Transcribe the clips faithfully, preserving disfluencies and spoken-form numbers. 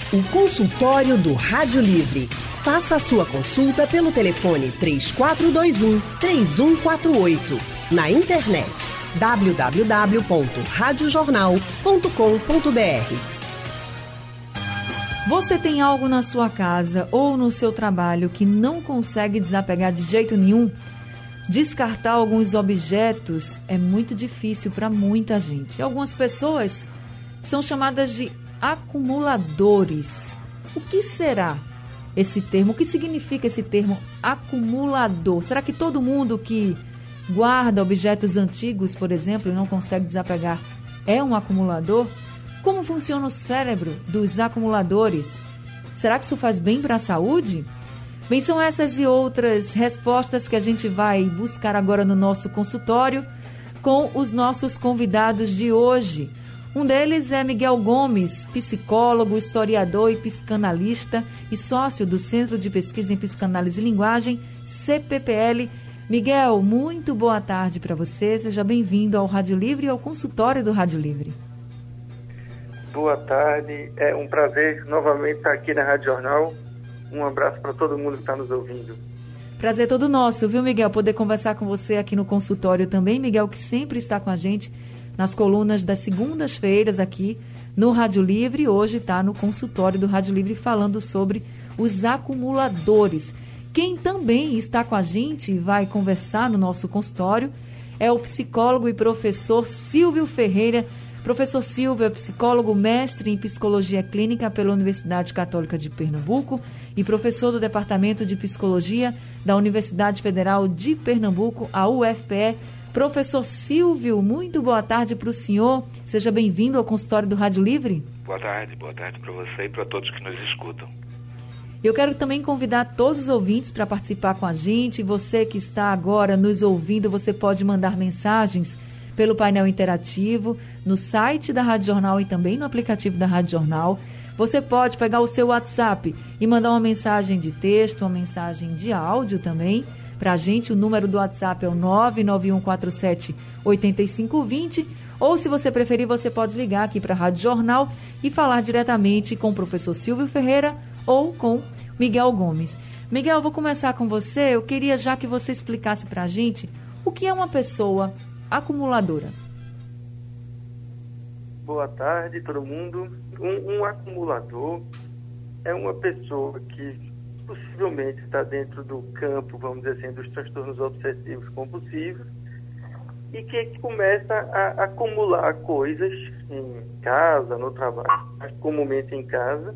O consultório do Rádio Livre. Faça a sua consulta pelo telefone três quatro dois um, três um quatro oito. Na internet w w w ponto rádio jornal ponto com ponto b r. Você tem algo na sua casa ou no seu trabalho que não consegue desapegar de jeito nenhum? Descartar alguns objetos é muito difícil para muita gente. Algumas pessoas são chamadas de acumuladores. O que será esse termo? O que significa esse termo acumulador? Será que todo mundo que guarda objetos antigos, por exemplo, e não consegue desapegar, é um acumulador? Como funciona o cérebro dos acumuladores? Será que isso faz bem para a saúde? Bem, são essas e outras respostas que a gente vai buscar agora no nosso consultório com os nossos convidados de hoje. Um deles é Miguel Gomes, psicólogo, historiador e psicanalista e sócio do Centro de Pesquisa em Psicanálise e Linguagem, C P P L. Miguel, muito boa tarde para você. Seja bem-vindo ao Rádio Livre e ao consultório do Rádio Livre. Boa tarde. É um prazer novamente estar aqui na Rádio Jornal. Um abraço para todo mundo que está nos ouvindo. Prazer todo nosso, viu, Miguel? Poder conversar com você aqui no consultório também. Miguel, que sempre está com a gente nas colunas das segundas-feiras aqui no Rádio Livre. Hoje está no consultório do Rádio Livre falando sobre os acumuladores. Quem também está com a gente e vai conversar no nosso consultório é o psicólogo e professor Silvio Ferreira. Professor Silvio é psicólogo, mestre em psicologia clínica pela Universidade Católica de Pernambuco e professor do Departamento de Psicologia da Universidade Federal de Pernambuco, a U F P E. Professor Silvio, muito boa tarde para o senhor. Seja bem-vindo ao consultório do Rádio Livre. Boa tarde, boa tarde para você e para todos que nos escutam. Eu quero também convidar todos os ouvintes para participar com a gente. Você que está agora nos ouvindo, você pode mandar mensagens pelo painel interativo, no site da Rádio Jornal e também no aplicativo da Rádio Jornal. Você pode pegar o seu WhatsApp e mandar uma mensagem de texto, uma mensagem de áudio também para a gente. O número do WhatsApp é o nove nove um quatro sete oito cinco dois zero. Ou, se você preferir, você pode ligar aqui para a Rádio Jornal e falar diretamente com o professor Silvio Ferreira ou com Miguel Gomes. Miguel, eu vou começar com você. Eu queria já que você explicasse para a gente o que é uma pessoa acumuladora. Boa tarde, todo mundo. Um, um acumulador é uma pessoa que possivelmente está dentro do campo, vamos dizer assim, dos transtornos obsessivos compulsivos e que começa a acumular coisas em casa, no trabalho, mas comumente em casa,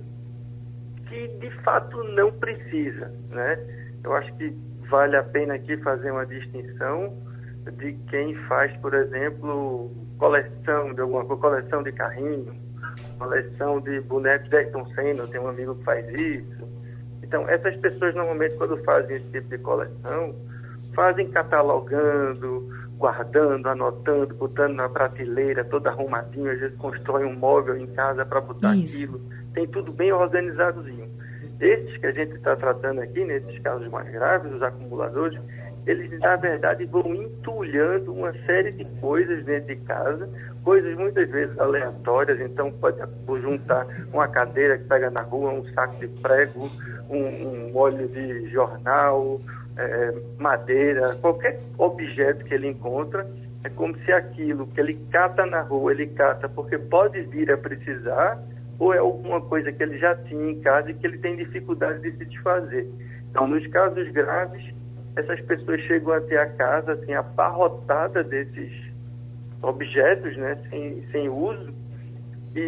que de fato não precisa, né? Eu acho que vale a pena aqui fazer uma distinção de quem faz, por exemplo, coleção de alguma coisa, coleção de carrinho, coleção de bonecos de Ayrton Senna, eu tenho um amigo que faz isso. Então, essas pessoas normalmente, quando fazem esse tipo de coleção, fazem catalogando, guardando, anotando, botando na prateleira, todo arrumadinho, às vezes constrói um móvel em casa para botar Isso. aquilo, tem tudo bem organizadozinho. Esses que a gente está tratando aqui, nesses casos mais graves, os acumuladores, eles, na verdade, vão entulhando uma série de coisas dentro de casa, coisas muitas vezes aleatórias. Então, pode juntar uma cadeira que pega na rua, um saco de prego, um, um óleo de jornal, é, madeira, qualquer objeto que ele encontra. É como se aquilo que ele cata na rua, ele cata porque pode vir a precisar, ou é alguma coisa que ele já tinha em casa e que ele tem dificuldade de se desfazer. Então, nos casos graves, essas pessoas chegam até a casa assim, abarrotada desses objetos, né, sem, sem uso, e,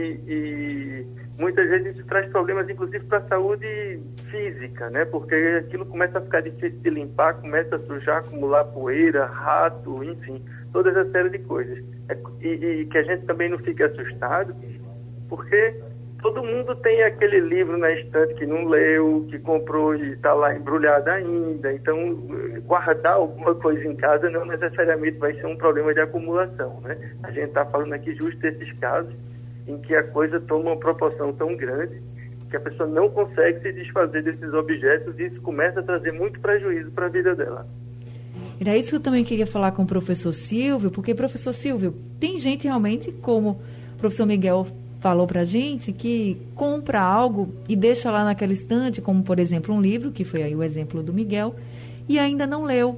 e muitas vezes isso traz problemas, inclusive, para a saúde física, né, porque aquilo começa a ficar difícil de limpar, começa a sujar, acumular poeira, rato, enfim, toda essa série de coisas. É, e, e que a gente também não fique assustado, porque todo mundo tem aquele livro na estante que não leu, que comprou e está lá embrulhado ainda. Então, guardar alguma coisa em casa não necessariamente vai ser um problema de acumulação, né? A gente está falando aqui justo desses casos em que a coisa toma uma proporção tão grande que a pessoa não consegue se desfazer desses objetos e isso começa a trazer muito prejuízo para a vida dela. Era isso que eu também queria falar com o professor Silvio, porque, professor Silvio, tem gente realmente, como o professor Miguel falou pra gente que compra algo e deixa lá naquela estante, como por exemplo um livro, que foi aí o exemplo do Miguel, e ainda não leu.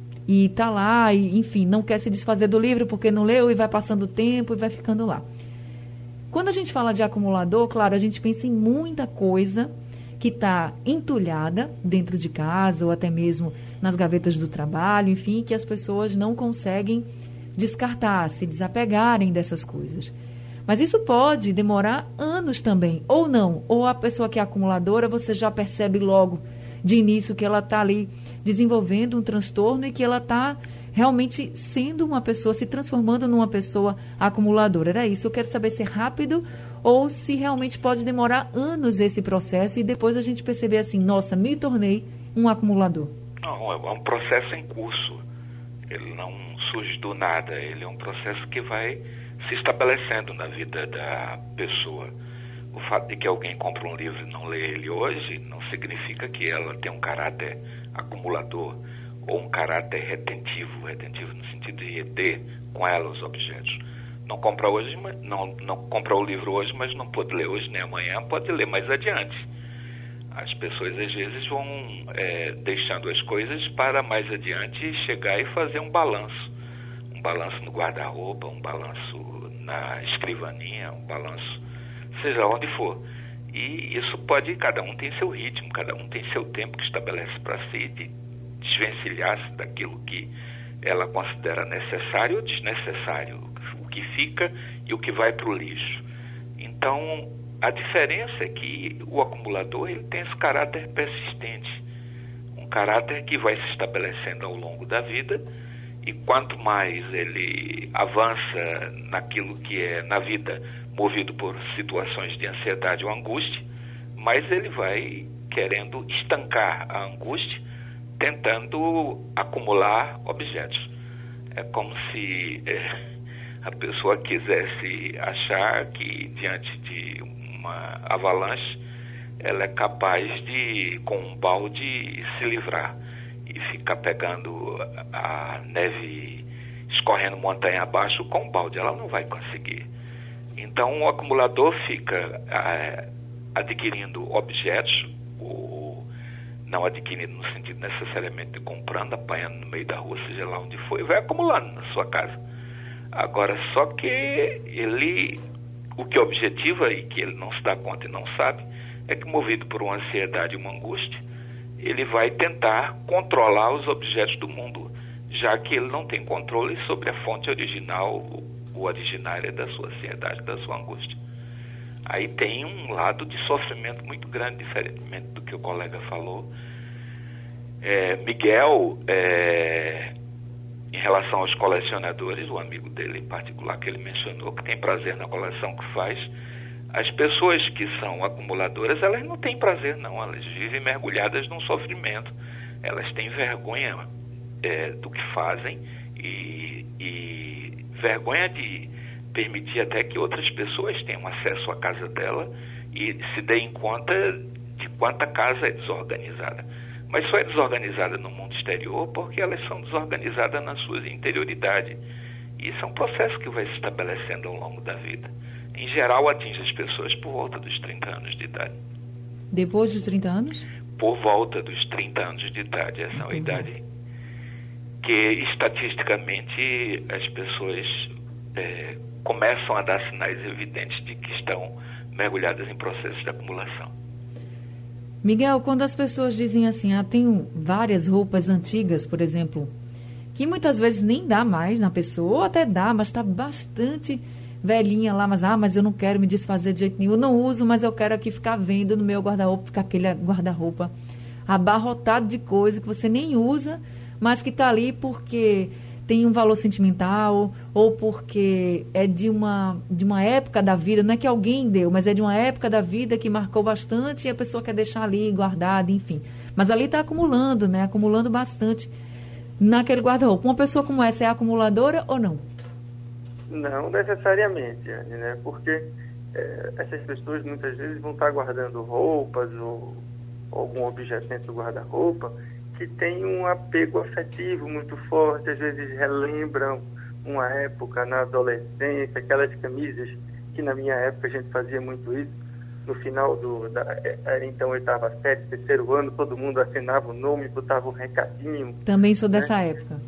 E tá lá, e, enfim, não quer se desfazer do livro porque não leu e vai passando o tempo e vai ficando lá. Quando a gente fala de acumulador, claro, a gente pensa em muita coisa que está entulhada dentro de casa ou até mesmo nas gavetas do trabalho, enfim, que as pessoas não conseguem descartar, se desapegarem dessas coisas. Mas isso pode demorar anos também, ou não. Ou a pessoa que é acumuladora, você já percebe logo de início que ela está ali desenvolvendo um transtorno e que ela está realmente sendo uma pessoa, se transformando numa pessoa acumuladora. Era isso. Eu quero saber se é rápido ou se realmente pode demorar anos esse processo e depois a gente perceber assim, nossa, me tornei um acumulador. Não, é um processo em curso. Ele não surge do nada. Ele é um processo que vai se estabelecendo na vida da pessoa. O fato de que alguém compra um livro e não lê ele hoje não significa que ela tem um caráter acumulador ou um caráter retentivo, retentivo no sentido de reter com ela os objetos. Não compra hoje, mas não, não compra o livro hoje, mas não pode ler hoje nem amanhã, pode ler mais adiante. As pessoas às vezes vão é, deixando as coisas para mais adiante chegar e fazer um balanço. Um balanço no guarda-roupa, um balanço na escrivaninha, um balanço seja onde for. E isso pode, cada um tem seu ritmo, cada um tem seu tempo que estabelece para si de desvencilhar-se daquilo que ela considera necessário ou desnecessário, o que fica e o que vai para o lixo. Então, a diferença é que o acumulador ele tem esse caráter persistente, um caráter que vai se estabelecendo ao longo da vida, e quanto mais ele avança naquilo que é na vida movido por situações de ansiedade ou angústia, mais ele vai querendo estancar a angústia, tentando acumular objetos. É como se é, a pessoa quisesse achar que diante de uma avalanche ela é capaz de, com um balde, se livrar e ficar pegando a neve escorrendo montanha abaixo com um balde. Ela não vai conseguir. Então o acumulador fica é, adquirindo objetos, ou não adquirindo no sentido necessariamente de comprando, apanhando no meio da rua, seja lá onde for, e vai acumulando na sua casa. Agora, só que ele, o que objetiva e que ele não se dá conta e não sabe, é que movido por uma ansiedade e uma angústia, ele vai tentar controlar os objetos do mundo, já que ele não tem controle sobre a fonte original ou originária da sua ansiedade, da sua angústia. Aí tem um lado de sofrimento muito grande, diferentemente do que o colega falou. É, Miguel, é, em relação aos colecionadores, o amigo dele em particular, que ele mencionou, que tem prazer na coleção que faz, as pessoas que são acumuladoras, elas não têm prazer não, elas vivem mergulhadas num sofrimento, elas têm vergonha é, do que fazem e, e vergonha de permitir até que outras pessoas tenham acesso à casa dela e se deem conta de quanta casa é desorganizada. Mas só é desorganizada no mundo exterior porque elas são desorganizadas na sua interioridade. E isso é um processo que vai se estabelecendo ao longo da vida. Em geral, atinge as pessoas por volta dos trinta anos de idade. Depois dos trinta anos? Por volta dos trinta anos de idade. Essa é uma uhum. idade que, estatisticamente, as pessoas é, começam a dar sinais evidentes de que estão mergulhadas em processos de acumulação. Miguel, quando as pessoas dizem assim, ah, tenho várias roupas antigas, por exemplo, que muitas vezes nem dá mais na pessoa, ou até dá, mas está bastante velhinha lá, mas, ah, mas eu não quero me desfazer de jeito nenhum, eu não uso, mas eu quero aqui ficar vendo no meu guarda-roupa, ficar aquele guarda-roupa abarrotado de coisa que você nem usa, mas que está ali porque tem um valor sentimental ou porque é de uma, de uma época da vida, não é que alguém deu, mas é de uma época da vida que marcou bastante e a pessoa quer deixar ali guardado, enfim. Mas ali está acumulando, né? Acumulando bastante naquele guarda-roupa. Uma pessoa como essa é acumuladora ou não? Não necessariamente, Anne, né? Porque é, essas pessoas muitas vezes vão estar guardando roupas ou, ou algum objeto dentro do guarda-roupa que tem um apego afetivo muito forte, às vezes relembram uma época na adolescência, aquelas camisas que na minha época a gente fazia muito isso, no final do, da, era então oitava série, terceiro ano, todo mundo assinava o nome, botava um recadinho. Também sou dessa né? época.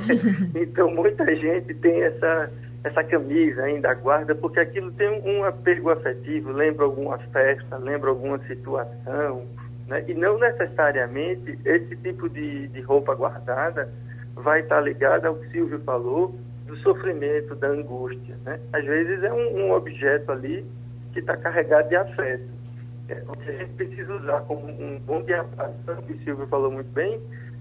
Então muita gente tem essa, essa camisa ainda, guarda, porque aquilo tem um, um apego afetivo, lembra alguma festa, lembra alguma situação, né? E não necessariamente esse tipo de, de roupa guardada vai estar ligada ao que o Silvio falou, do sofrimento, da angústia, né? Às vezes é um, um objeto ali que está carregado de afeto. É, o que a gente precisa usar como um bom diapaso, que o Silvio falou muito bem,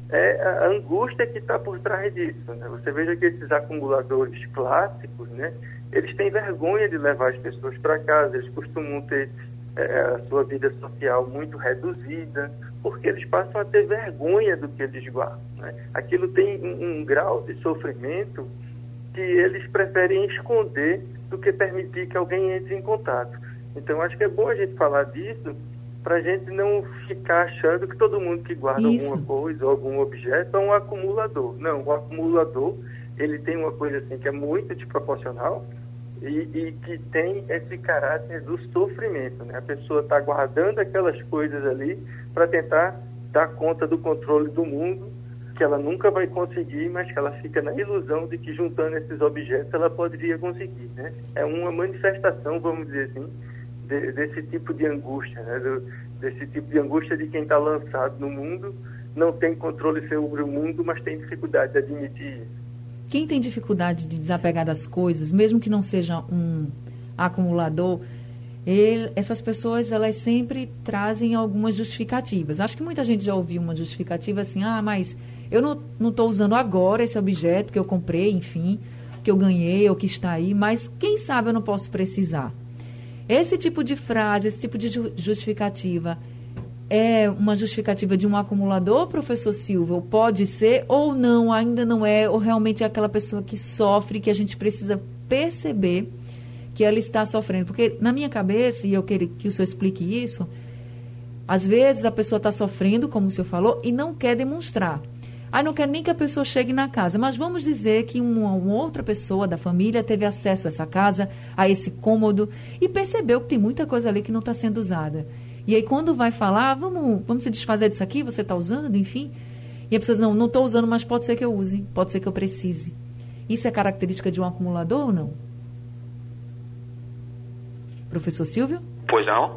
é a angústia que está por trás disso, né? Você veja que esses acumuladores clássicos, né, eles têm vergonha de levar as pessoas para casa, eles costumam ter é, a sua vida social muito reduzida, porque eles passam a ter vergonha do que eles guardam, né? Aquilo tem um, um grau de sofrimento que eles preferem esconder do que permitir que alguém entre em contato. Então, acho que é bom a gente falar disso para a gente não ficar achando que todo mundo que guarda Isso. alguma coisa ou algum objeto é um acumulador. Não, o acumulador, ele tem uma coisa assim que é muito desproporcional e, e que tem esse caráter do sofrimento, né? A pessoa está guardando aquelas coisas ali para tentar dar conta do controle do mundo, que ela nunca vai conseguir, mas que ela fica na ilusão de que juntando esses objetos ela poderia conseguir, né? É uma manifestação, vamos dizer assim, de, desse tipo de angústia, né? Do, desse tipo de angústia de quem está lançado no mundo, não tem controle sobre o mundo, mas tem dificuldade de admitir isso. Quem tem dificuldade de desapegar das coisas, mesmo que não seja um acumulador, ele, essas pessoas, elas sempre trazem algumas justificativas. Acho que muita gente já ouviu uma justificativa assim, ah, mas eu não estou usando agora esse objeto que eu comprei, enfim, que eu ganhei ou que está aí, mas quem sabe eu não posso precisar. Esse tipo de frase, esse tipo de justificativa é uma justificativa de um acumulador, professor Silvio? Ou pode ser, ou não, ainda não é, ou realmente é aquela pessoa que sofre, que a gente precisa perceber que ela está sofrendo. Porque na minha cabeça, e eu quero que o senhor explique isso, às vezes a pessoa está sofrendo, como o senhor falou, e não quer demonstrar. Aí não quer nem que a pessoa chegue na casa, mas vamos dizer que uma, uma outra pessoa da família teve acesso a essa casa, a esse cômodo, e percebeu que tem muita coisa ali que não está sendo usada. E aí quando vai falar, vamos, vamos se desfazer disso aqui, você está usando, enfim. E a pessoa diz, não, não estou usando, mas pode ser que eu use, pode ser que eu precise. Isso é característica de um acumulador ou não? Professor Silvio? Pois não.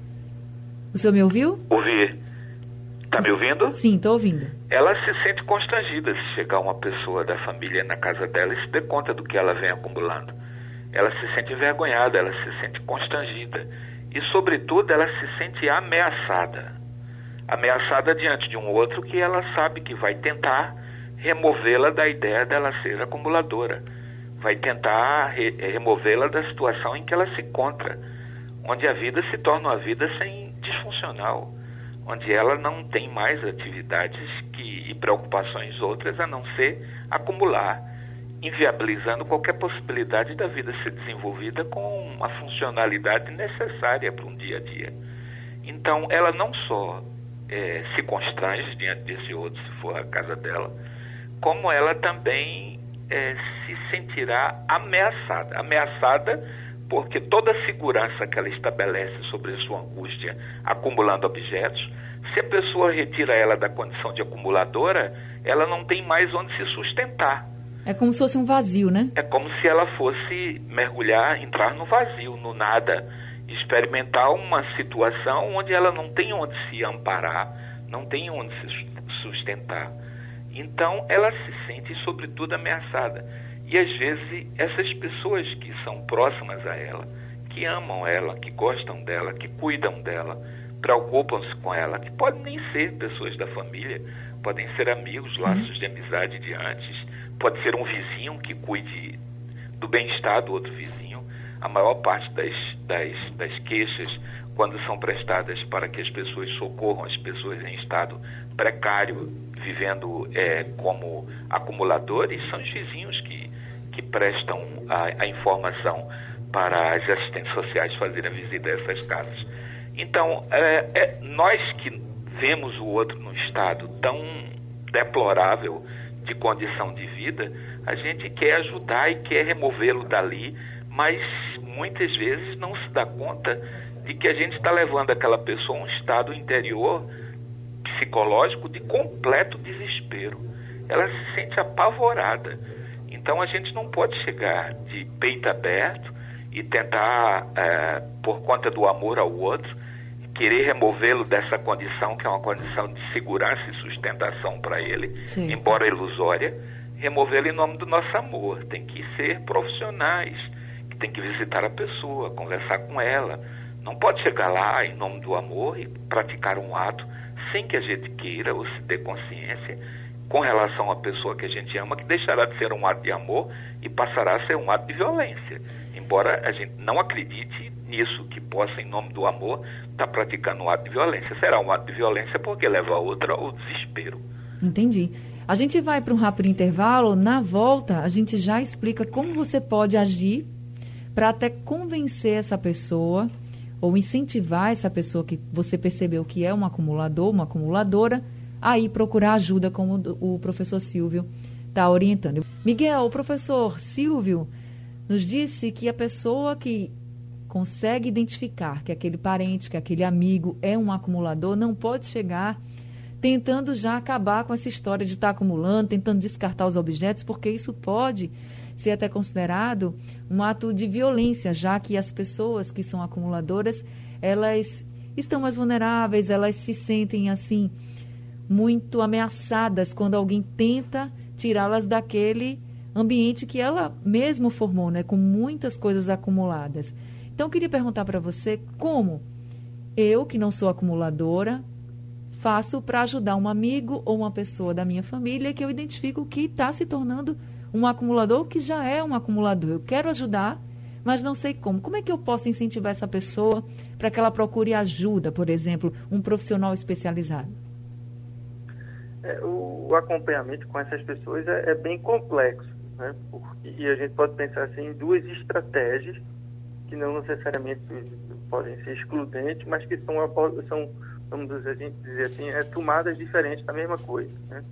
O senhor me ouviu? Ouvi. Está me ouvindo? Sim, estou ouvindo. Ela se sente constrangida se chegar uma pessoa da família na casa dela e se der conta do que ela vem acumulando. Ela se sente envergonhada, ela se sente constrangida. E, sobretudo, ela se sente ameaçada. Ameaçada diante de um outro que ela sabe que vai tentar removê-la da ideia dela ser acumuladora. Vai tentar re- removê-la da situação em que ela se encontra, onde a vida se torna uma vida sem disfuncional, onde ela não tem mais atividades que, e preocupações outras a não ser acumular, inviabilizando qualquer possibilidade da vida ser desenvolvida com uma funcionalidade necessária para um dia a dia. Então, ela não só é, se constrange diante desse outro, se for a casa dela, como ela também é, se sentirá ameaçada. Ameaçada porque toda a segurança que ela estabelece sobre a sua angústia acumulando objetos, se a pessoa retira ela da condição de acumuladora, ela não tem mais onde se sustentar. É como se fosse um vazio, né? É como se ela fosse mergulhar, entrar no vazio, no nada, experimentar uma situação onde ela não tem onde se amparar, não tem onde se sustentar. Então, ela se sente, sobretudo, ameaçada. E, às vezes, essas pessoas que são próximas a ela, que amam ela, que gostam dela, que cuidam dela, preocupam-se com ela, que podem nem ser pessoas da família, podem ser amigos, Sim. laços de amizade de antes, pode ser um vizinho que cuide do bem-estar do outro vizinho. A maior parte das, das, das queixas, quando são prestadas para que as pessoas socorram as pessoas em estado precário, vivendo é, como acumuladores, são os vizinhos que, que prestam a, a informação para as assistentes sociais fazerem a visita a essas casas. Então, é, é, nós que vemos o outro num estado tão deplorável de condição de vida, a gente quer ajudar e quer removê-lo dali mas muitas vezes não se dá conta de que a gente está levando aquela pessoa a um estado interior psicológico de completo desespero. Ela se sente apavorada. Então a gente não pode chegar de peito aberto e tentar, é, por conta do amor ao outro, querer removê-lo dessa condição, que é uma condição de segurança e sustentação para ele, Sim. embora ilusória, removê-lo em nome do nosso amor. Tem que ser profissionais, que tem que visitar a pessoa, conversar com ela. Não pode chegar lá em nome do amor e praticar um ato sem que a gente queira ou se dê consciência com relação à pessoa que a gente ama, que deixará de ser um ato de amor e passará a ser um ato de violência. Embora a gente não acredite nisso, que possa, em nome do amor, estar tá praticando um ato de violência. Será um ato de violência porque leva a outra ao desespero. Entendi. A gente vai para um rápido intervalo. Na volta, a gente já explica como você pode agir para até convencer essa pessoa ou incentivar essa pessoa que você percebeu que é um acumulador, uma acumuladora, a ir procurar ajuda, como o professor Silvio está orientando. Miguel, o professor Silvio nos disse que a pessoa que consegue identificar que aquele parente, que aquele amigo é um acumulador, não pode chegar tentando já acabar com essa história de estar acumulando, tentando descartar os objetos, porque isso pode ser até considerado um ato de violência, já que as pessoas que são acumuladoras, elas estão mais vulneráveis, elas se sentem assim muito ameaçadas quando alguém tenta tirá-las daquele ambiente que ela mesma formou, né, com muitas coisas acumuladas. Então, eu queria perguntar para você como eu, que não sou acumuladora, faço para ajudar um amigo ou uma pessoa da minha família que eu identifico que está se tornando um acumulador, que já é um acumulador. Eu quero ajudar, mas não sei como. Como é que eu posso incentivar essa pessoa para que ela procure ajuda, por exemplo, um profissional especializado? É, o, o acompanhamento com essas pessoas é, é bem complexo, né? Porque, e a gente pode pensar assim, em duas estratégias que não necessariamente podem ser excludentes, mas que são, são vamos dizer assim, é, tomadas diferentes da mesma coisa, né?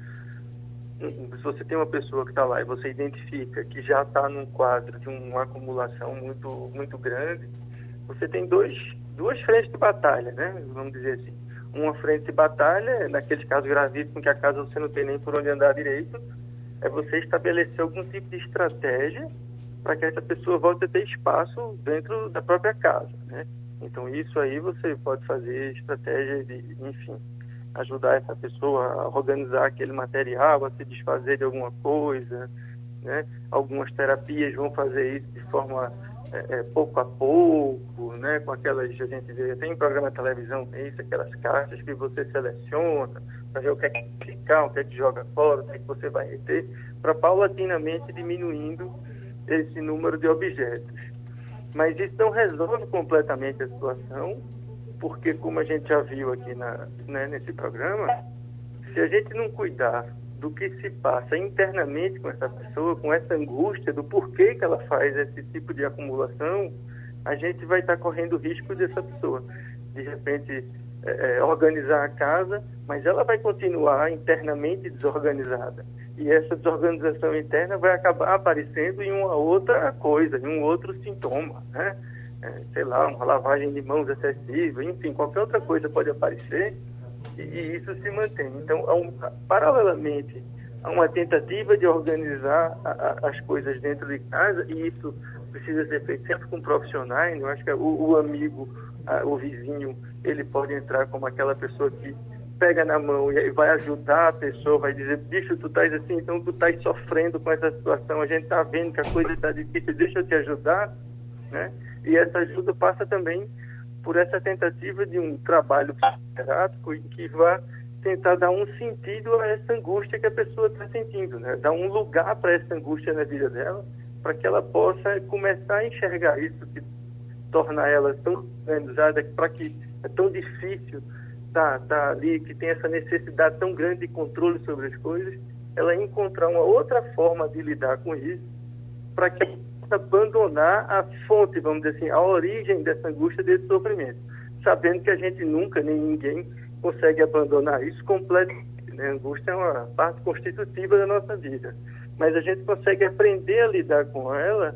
Se você tem uma pessoa que está lá e você identifica que já está num quadro de uma acumulação muito, muito grande, você tem dois, duas frentes de batalha, né? Vamos dizer assim. Uma frente de batalha, naqueles casos gravíssimos que a casa você não tem nem por onde andar direito, é você estabelecer algum tipo de estratégia para que essa pessoa volte a ter espaço dentro da própria casa, né? Então, isso aí você pode fazer estratégia de, enfim, ajudar essa pessoa a organizar aquele material, a se desfazer de alguma coisa, né? Algumas terapias vão fazer isso de forma é, é, pouco a pouco, né? Com aquelas, a gente vê, tem programa de televisão, tem isso, aquelas caixas que você seleciona para ver o que é que ficar, o que é que joga fora, o que é que você vai ter, para paulatinamente diminuindo esse número de objetos. Mas isso não resolve completamente a situação, porque, como a gente já viu aqui na, né, nesse programa, se a gente não cuidar do que se passa internamente com essa pessoa, com essa angústia do porquê que ela faz esse tipo de acumulação, a gente vai estar correndo o risco dessa pessoa, de repente, é, organizar a casa, mas ela vai continuar internamente desorganizada. E essa desorganização interna vai acabar aparecendo em uma outra coisa, em um outro sintoma, né? É, sei lá, uma lavagem de mãos excessiva, enfim, qualquer outra coisa pode aparecer e, e isso se mantém. Então, há um, paralelamente a uma tentativa de organizar a, a, as coisas dentro de casa, e isso precisa ser feito sempre com profissionais. Eu acho que o, o amigo, a, o vizinho, ele pode entrar como aquela pessoa que pega na mão e vai ajudar a pessoa, vai dizer, bicho, tu estás assim, então tu estás sofrendo com essa situação, a gente está vendo que a coisa está difícil, deixa eu te ajudar, né? E essa ajuda passa também por essa tentativa de um trabalho psicoterápico e que vai tentar dar um sentido a essa angústia que a pessoa está sentindo, né? Dar um lugar para essa angústia na vida dela, para que ela possa começar a enxergar isso, que torna ela tão organizada, para que é tão difícil Tá, tá ali, que tem essa necessidade tão grande de controle sobre as coisas, ela encontrar uma outra forma de lidar com isso, para que ela possa abandonar a fonte, vamos dizer assim, a origem dessa angústia, desse sofrimento, sabendo que a gente nunca, nem ninguém, consegue abandonar isso completamente, né? A angústia é uma parte constitutiva da nossa vida, mas a gente consegue aprender a lidar com ela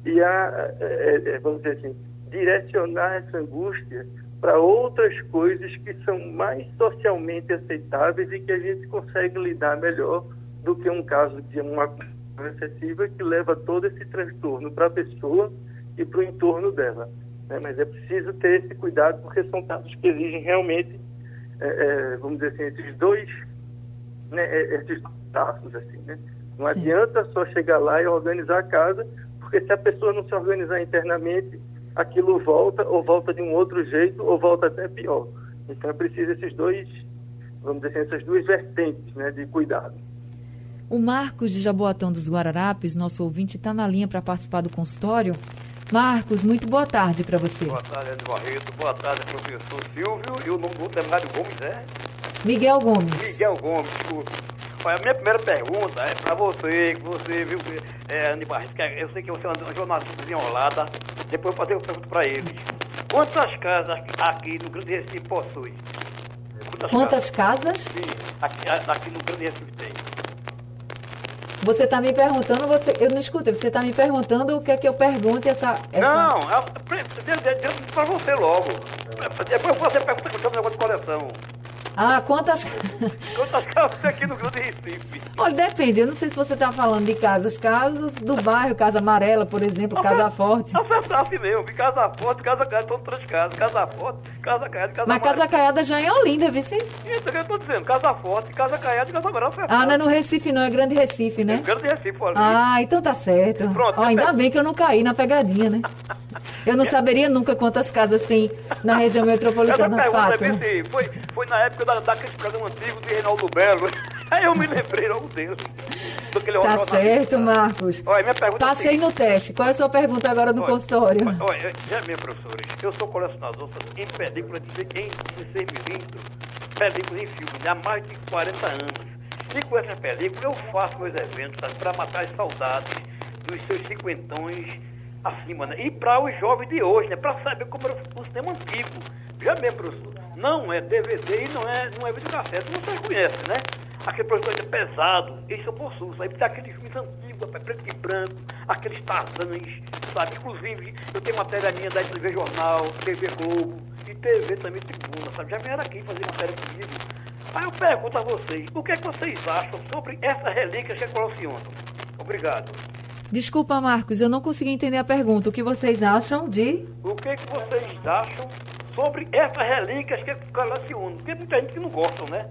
e a, é, é, vamos dizer assim, direcionar essa angústia para outras coisas que são mais socialmente aceitáveis e que a gente consegue lidar melhor do que um caso de uma excessiva que leva todo esse transtorno para a pessoa e para o entorno dela. Né? Mas é preciso ter esse cuidado, porque são casos que exigem realmente, é, é, vamos dizer assim, esses dois, né, esses passos, assim, né? Não Sim. adianta só chegar lá e organizar a casa, porque se a pessoa não se organizar internamente, aquilo volta, ou volta de um outro jeito, ou volta até pior. Então é preciso esses dois, vamos dizer assim, essas duas vertentes, né, de cuidado. O Marcos de Jaboatão dos Guararapes, nosso ouvinte, está na linha para participar do consultório. Marcos, muito boa tarde para você. Boa tarde, Ed Barreto. Boa tarde, professor Silvio. E o nome do outro é Mário Gomes, é? Miguel Gomes. Miguel Gomes, desculpe. Olha, a minha primeira pergunta é para você, que você viu, é, Andy Barreto, que eu sei que você é uma jornalista desenrolada, depois eu fazer uma pergunta para eles. Quantas casas aqui no Grande Recife possui? Quantas, Quantas casas? casas? Sim, aqui, aqui no Grande Recife tem. Você está me perguntando, você, eu não escutei, você está me perguntando o que é que eu pergunto essa... essa... Não, para você logo. Depois você pergunta que eu chamo negócio de coleção. Ah, quantas... Quantas casas aqui no Grande Recife? Olha, depende, eu não sei se você está falando de casas, casas do bairro, Casa Amarela, por exemplo, Casa Forte. Acertasse mesmo, Casa Forte, Casa Caiada, são três casas, Casa Forte, Casa Caiada, Casa Mas Casa Caiada já é em Olinda, viu? Sim? Isso é o que eu estou dizendo, Casa Forte, Casa Caiada e Casa Amarela. Ah, não é no Recife não, é Grande Recife, né? É Grande Recife, olha. Ah, então tá certo. Pronto. Oh, ainda bem que eu não caí na pegadinha, né? Eu não saberia nunca quantas casas tem na região metropolitana, Essa fato. É né? foi, foi na época da, daquele programa antigo de Reinaldo Belo. Aí eu me lembrei logo dele. Tá certo, Marcos. Olha, minha pergunta Passei é no teste. Qual é a sua pergunta agora no olha, consultório? Olha, já minha professora, eu sou colecionador em películas de dezesseis milímetros, películas em filme, há mais de quarenta anos. E com essa película eu faço meus eventos para matar as saudades dos seus cinquentões acima, né? E para os jovens de hoje, né? Para saber como era o cinema antigo. Já mesmo, professor, não é D V D e não é, não é videocassete. Vocês conhecem, né? Aquele professor é pesado, esse eu possuo, sabe? Tem aqueles filmes antigos, preto e branco, aqueles tarzãs, sabe? Inclusive, eu tenho matéria minha da T V Jornal, T V Globo e T V também Tribuna, sabe? Já vieram aqui fazer matéria comigo. Aí eu pergunto a vocês, o que é que vocês acham sobre essas relíquias que colecionam? Obrigado. Desculpa, Marcos, eu não consegui entender a pergunta. O que vocês acham de... O que é que vocês acham sobre essas relíquias que colecionam? Tem muita gente que não gosta, né?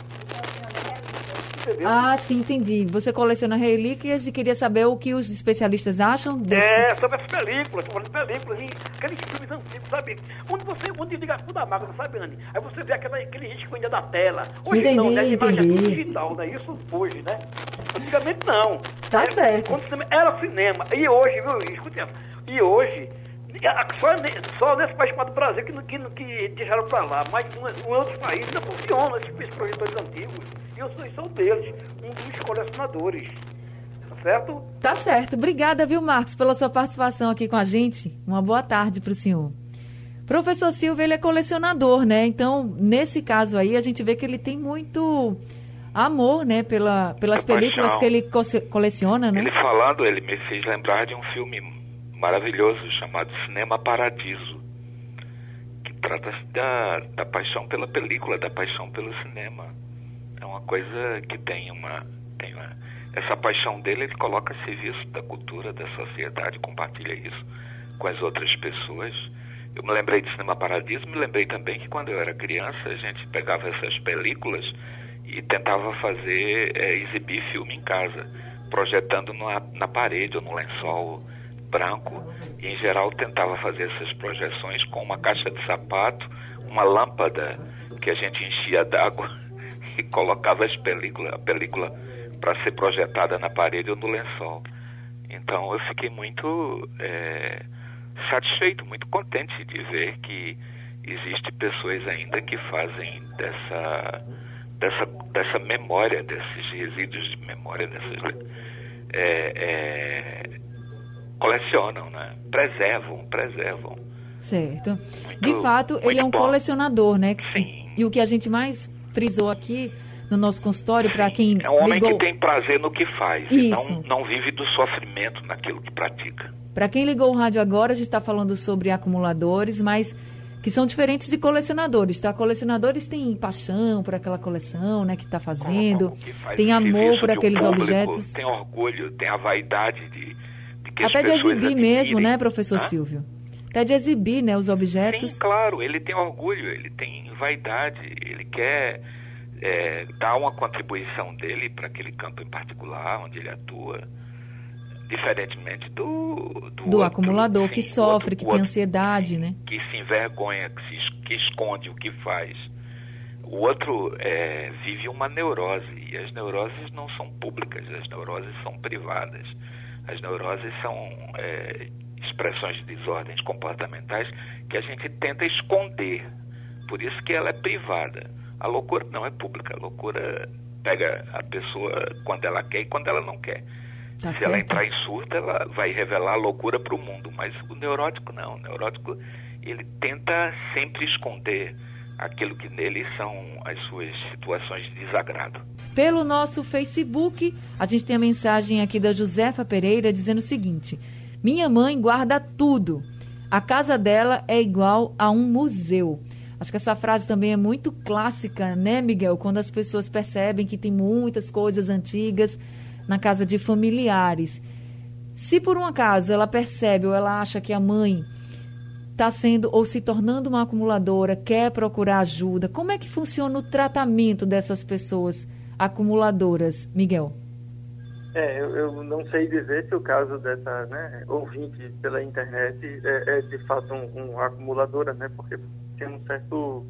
Entendeu? Ah, sim, entendi. Você coleciona relíquias e queria saber o que os especialistas acham desse... É, sobre as películas, sobre as películas, e aqueles filmes antigos, sabe? Onde você, onde liga tudo a máquina, sabe, Anny? Aí você vê aquela, aquele risco ainda da tela. Hoje entendi, não, né? A imagem entendi. é digital, né? Isso hoje, né? Antigamente não. Tá era, certo. Quando cinema, era cinema. E hoje, viu? Escute, e hoje, só, só nesse país chamado Brasil que, que, que deixaram pra lá, mas em outros países ainda funcionam esses projetores antigos. E eu sou, sou deles, um dos colecionadores. Tá certo? Tá certo. Obrigada, viu, Marcos, pela sua participação aqui com a gente. Uma boa tarde para o senhor. Professor Silvio, ele é colecionador, né? Então, nesse caso aí, a gente vê que ele tem muito amor, né? Pela, pelas películas que ele co- coleciona, né? Ele falando, ele me fez lembrar de um filme maravilhoso chamado Cinema Paradiso, que trata da, da paixão pela película, da paixão pelo cinema. É uma coisa que tem uma, tem uma... Essa paixão dele, ele coloca a serviço da cultura, da sociedade, compartilha isso com as outras pessoas. Eu me lembrei de Cinema Paradiso, me lembrei também que quando eu era criança, a gente pegava essas películas e tentava fazer, é, exibir filme em casa, projetando na, na parede ou no lençol branco. E, em geral, tentava fazer essas projeções com uma caixa de sapato, uma lâmpada que a gente enchia d'água e colocava as película, a película para ser projetada na parede ou no lençol. Então, eu fiquei muito é, satisfeito, muito contente de ver que existem pessoas ainda que fazem dessa, dessa, dessa memória, desses resíduos de memória, dessas, é, é, colecionam, né? Preservam, preservam. Certo. Muito, de fato, ele é um bom. colecionador, né? Sim. E o que a gente mais frisou aqui no nosso consultório, para quem É um homem ligou... que tem prazer no que faz, Isso. e não, não vive do sofrimento naquilo que pratica. Para quem ligou o rádio agora, a gente está falando sobre acumuladores, mas que são diferentes de colecionadores, tá? Colecionadores têm paixão por aquela coleção, né, que está fazendo, Como, como que faz tem amor por aqueles público, objetos. Tem orgulho, tem a vaidade de, de que Até as de pessoas exibir admirem. mesmo, né, professor Hã? Silvio? Até de exibir, né, os objetos. Sim, claro, ele tem orgulho, ele tem vaidade, ele quer é, dar uma contribuição dele para aquele campo em particular, onde ele atua, diferentemente do... Do, Do outro, acumulador sim, que sofre, outro, que o tem outro, ansiedade, né? Que se envergonha, que, se, es- que esconde o que faz. O outro é, vive uma neurose, e as neuroses não são públicas, as neuroses são privadas. As neuroses são é, expressões de desordens comportamentais que a gente tenta esconder, por isso que ela é privada. A loucura não é pública, a loucura pega a pessoa quando ela quer e quando ela não quer. Tá Se certo. ela entrar em surto, ela vai revelar a loucura para o mundo, mas o neurótico não. O neurótico, ele tenta sempre esconder aquilo que nele são as suas situações de desagrado. Pelo nosso Facebook, a gente tem a mensagem aqui da Josefa Pereira dizendo o seguinte: minha mãe guarda tudo. A casa dela é igual a um museu. Acho que essa frase também é muito clássica, né, Miguel? Quando as pessoas percebem que tem muitas coisas antigas na casa de familiares. Se por um acaso ela percebe ou ela acha que a mãe está sendo ou se tornando uma acumuladora, quer procurar ajuda, como é que funciona o tratamento dessas pessoas acumuladoras, Miguel? É, eu, eu não sei dizer se o caso dessa, né, ouvinte pela internet é, é de fato um, um acumuladora, né, porque tem um certo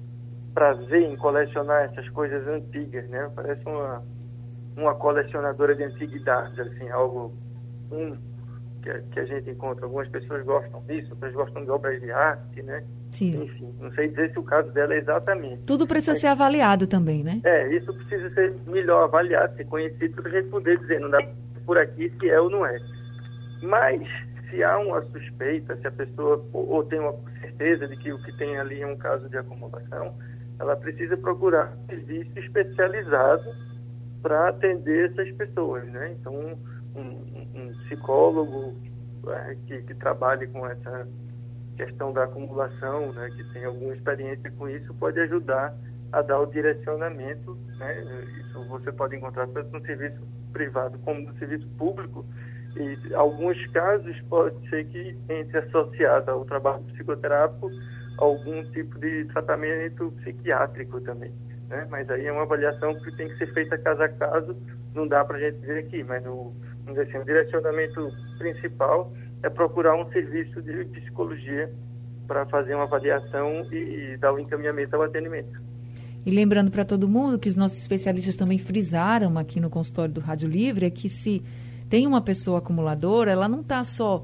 prazer em colecionar essas coisas antigas, né, parece uma, uma colecionadora de antiguidades, assim, algo um, que, que a gente encontra. Algumas pessoas gostam disso, outras gostam de obras de arte, né, Sim. enfim, não sei dizer se o caso dela é exatamente. Tudo precisa ser avaliado também, né? É, isso precisa ser melhor avaliado, ser conhecido, para a gente poder dizer, não dá por aqui se é ou não é. Mas, se há uma suspeita, se a pessoa, ou, ou tem uma certeza de que o que tem ali é um caso de acumulação, ela precisa procurar um serviço especializado para atender essas pessoas, né? Então, um, um, um psicólogo é, que, que trabalhe com essa questão da acumulação, né, que tem alguma experiência com isso, pode ajudar a dar o direcionamento, né? Isso você pode encontrar tanto no serviço privado como no serviço público, e alguns casos pode ser que entre associado ao trabalho psicoterápico algum tipo de tratamento psiquiátrico também, né? Mas aí é uma avaliação que tem que ser feita caso a caso, não dá para a gente dizer aqui, mas o, vamos dizer assim, o direcionamento principal é procurar um serviço de psicologia para fazer uma avaliação e, e dar o encaminhamento ao atendimento. E lembrando para todo mundo que os nossos especialistas também frisaram aqui no consultório do Rádio Livre é que se tem uma pessoa acumuladora, ela não está só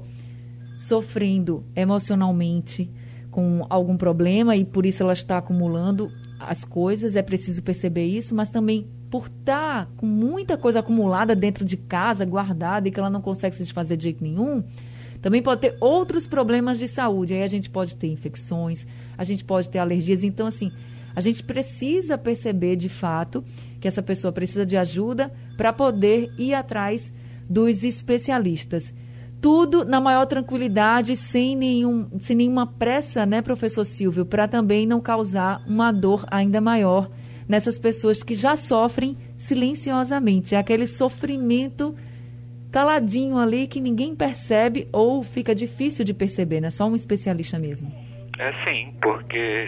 sofrendo emocionalmente com algum problema e por isso ela está acumulando as coisas, é preciso perceber isso, mas também por estar com muita coisa acumulada dentro de casa, guardada e que ela não consegue se desfazer de jeito nenhum, também pode ter outros problemas de saúde. Aí a gente pode ter infecções, a gente pode ter alergias. Então, assim, a gente precisa perceber de fato que essa pessoa precisa de ajuda para poder ir atrás dos especialistas. Tudo na maior tranquilidade, sem, nenhum, sem nenhuma pressa, né, professor Silvio, para também não causar uma dor ainda maior nessas pessoas que já sofrem silenciosamente. É aquele sofrimento caladinho ali que ninguém percebe ou fica difícil de perceber, né? Só um especialista mesmo. É sim, porque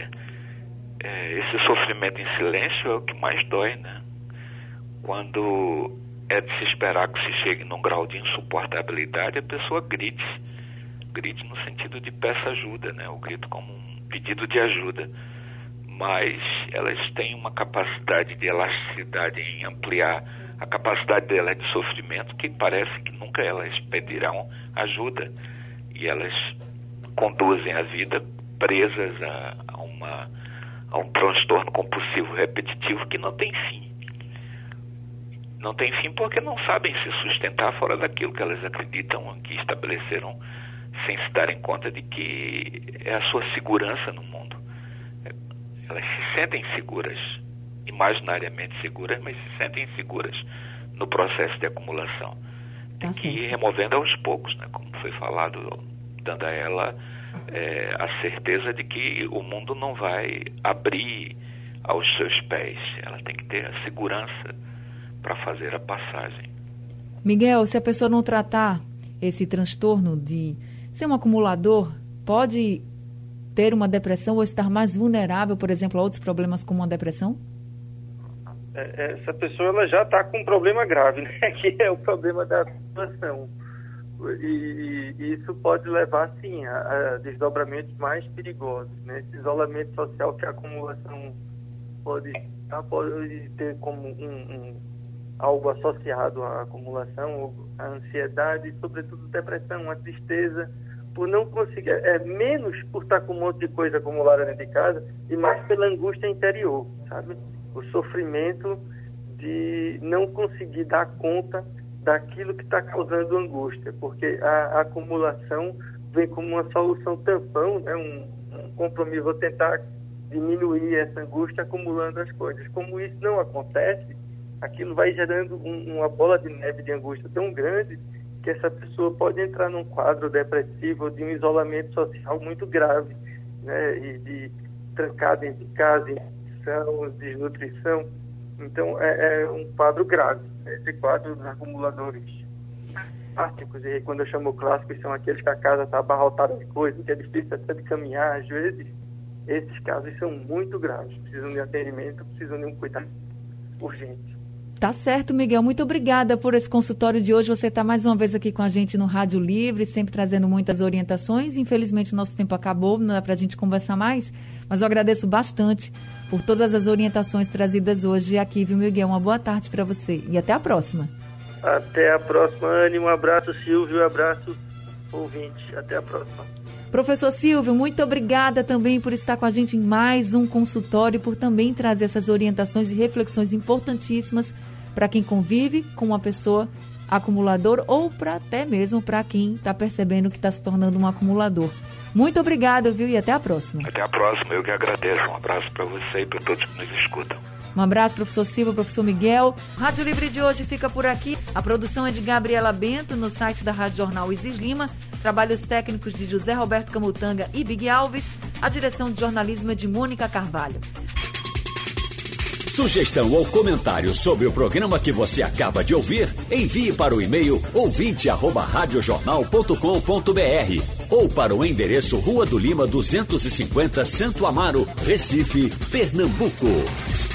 é, esse sofrimento em silêncio é o que mais dói, né? Quando é de se esperar que se chegue num grau de insuportabilidade, a pessoa grite. Grite no sentido de peça ajuda, né? O grito como um pedido de ajuda. Mas elas têm uma capacidade de elasticidade em ampliar a capacidade dela de sofrimento, que parece que nunca elas pedirão ajuda. E elas conduzem a vida presas a, a, uma, a um transtorno compulsivo repetitivo que não tem fim. Não tem fim porque não sabem se sustentar fora daquilo que elas acreditam, que estabeleceram, sem se darem conta de que é a sua segurança no mundo. Elas se sentem seguras imaginariamente seguras, mas se sentem inseguras no processo de acumulação. Tem Tá que ir certo. removendo aos poucos, né? Como foi falado, dando a ela é, a certeza de que o mundo não vai abrir aos seus pés. Ela tem que ter a segurança para fazer a passagem. Miguel, se a pessoa não tratar esse transtorno de ser um acumulador, pode ter uma depressão ou estar mais vulnerável, por exemplo, a outros problemas como uma depressão? É, essa pessoa ela já está com um problema grave, né? Que é o problema da acumulação. E, e isso pode levar, sim, a, a desdobramentos mais perigosos, né? Esse isolamento social que a acumulação pode, pode ter como um, um, algo associado à acumulação, a ansiedade, sobretudo depressão, a tristeza, por não conseguir, é menos por estar com um monte de coisa acumulada dentro de casa e mais pela angústia interior, sabe? O sofrimento de não conseguir dar conta daquilo que está causando angústia, porque a, a acumulação vem como uma solução tampão, né? um, um compromisso, vou tentar diminuir essa angústia acumulando as coisas. Como isso não acontece, aquilo vai gerando um, uma bola de neve de angústia tão grande que essa pessoa pode entrar num quadro depressivo, de um isolamento social muito grave, né? E de trancar dentro de casa, infecção, desnutrição. Então, é, é um quadro grave. Esse quadro dos acumuladores clássicos, e quando eu chamo clássicos, são aqueles que a casa está abarrotada de coisas, que é difícil até de caminhar, às vezes. Esses casos são muito graves, precisam de atendimento, precisam de um cuidado urgente. Tá certo, Miguel. Muito obrigada por esse consultório de hoje. Você está mais uma vez aqui com a gente no Rádio Livre, sempre trazendo muitas orientações. Infelizmente, o nosso tempo acabou, não dá para a gente conversar mais, mas eu agradeço bastante por todas as orientações trazidas hoje aqui, viu, Miguel? Uma boa tarde para você e até a próxima. Até a próxima, Anne. Um abraço, Silvio. Um abraço, ouvinte. Até a próxima. Professor Silvio, muito obrigada também por estar com a gente em mais um consultório e por também trazer essas orientações e reflexões importantíssimas para quem convive com uma pessoa acumulador ou para até mesmo para quem está percebendo que está se tornando um acumulador. Muito obrigada, viu? E até a próxima. Até a próxima. Eu que agradeço. Um abraço para você e para todos que nos escutam. Um abraço, professor Silva, professor Miguel. O Rádio Livre de hoje fica por aqui. A produção é de Gabriela Bento, no site da Rádio Jornal Isis Lima. Trabalhos técnicos de José Roberto Camutanga e Big Alves. A direção de jornalismo é de Mônica Carvalho. Sugestão ou comentário sobre o programa que você acaba de ouvir, envie para o e-mail ouvinte arroba radiojornal ponto com ponto br ou para o endereço Rua do Lima duzentos e cinquenta, Santo Amaro, Recife, Pernambuco.